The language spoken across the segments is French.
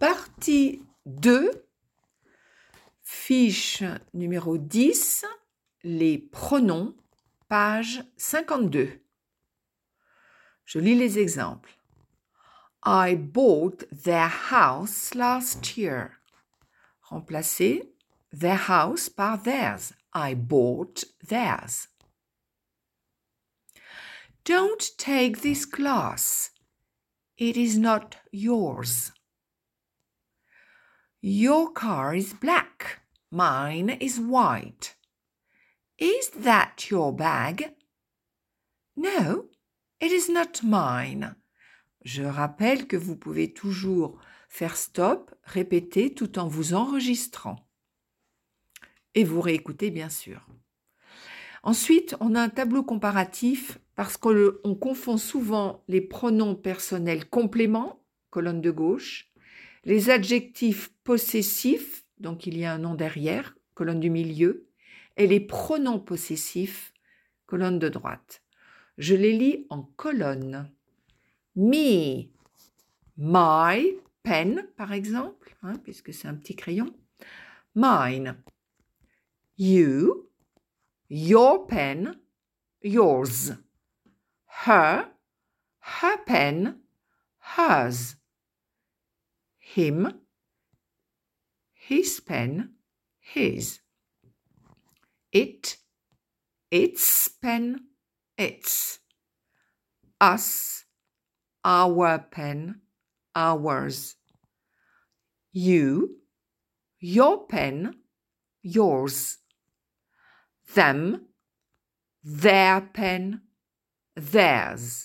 Partie 2, fiche numéro 10, les pronoms, page 52. Je lis les exemples. I bought their house last year. Remplacez their house par theirs. I bought theirs. Don't take this class. It is not yours. Your car is black. Mine is white. Is that your bag? No, it is not mine. Je rappelle que vous pouvez toujours faire stop, répéter tout en vous enregistrant. Et vous réécoutez bien sûr. Ensuite, on a un tableau comparatif parce qu'on confond souvent les pronoms personnels compléments, colonne de gauche, les adjectifs possessifs, donc il y a un nom derrière, colonne du milieu, et les pronoms possessifs, colonne de droite. Je les lis en colonne. Me, my pen, par exemple, puisque c'est un petit crayon. Mine. You, your pen, yours. Her, her pen, hers. Him, his pen, his. It, its pen, its. Us, our pen, ours. You, your pen, yours. Them, their pen, theirs.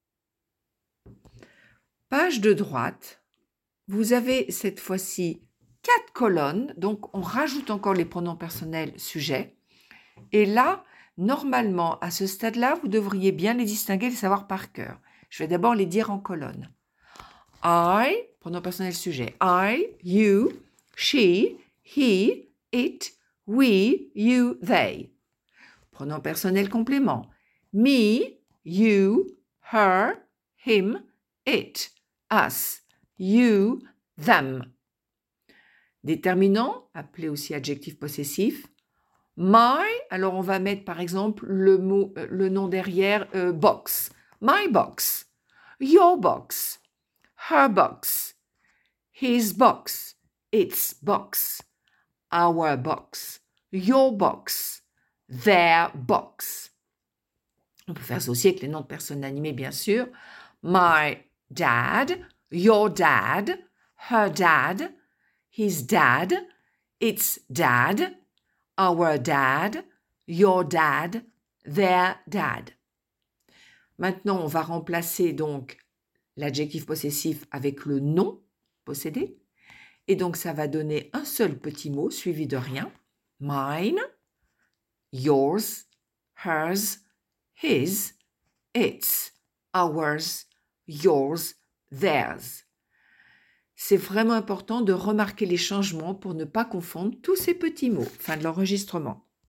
Page de droite, vous avez cette fois-ci 4 colonnes, donc on rajoute encore les pronoms personnels sujets. Et là, normalement, à ce stade-là, vous devriez bien les distinguer et les savoir par cœur. Je vais d'abord les dire en colonne. I, pronom personnel sujet. I, you, she, he, it, we, you, they. Pronom personnel complément. Me, you, her, him, it, us, you, them. Déterminant, appelé aussi adjectif possessif. My, alors on va mettre par exemple le nom derrière box. My box, your box, her box, his box, its box, our box, your box, their box. On peut faire ça aussi avec les noms de personnes animées, bien sûr. My dad, your dad, her dad, his dad, its dad, our dad, your dad, their dad. Maintenant, on va remplacer donc l'adjectif possessif avec le nom possédé. Et donc, ça va donner un seul petit mot suivi de rien. Mine, yours, hers, his, its, ours, yours, theirs. C'est vraiment important de remarquer les changements pour ne pas confondre tous ces petits mots. Fin de l'enregistrement.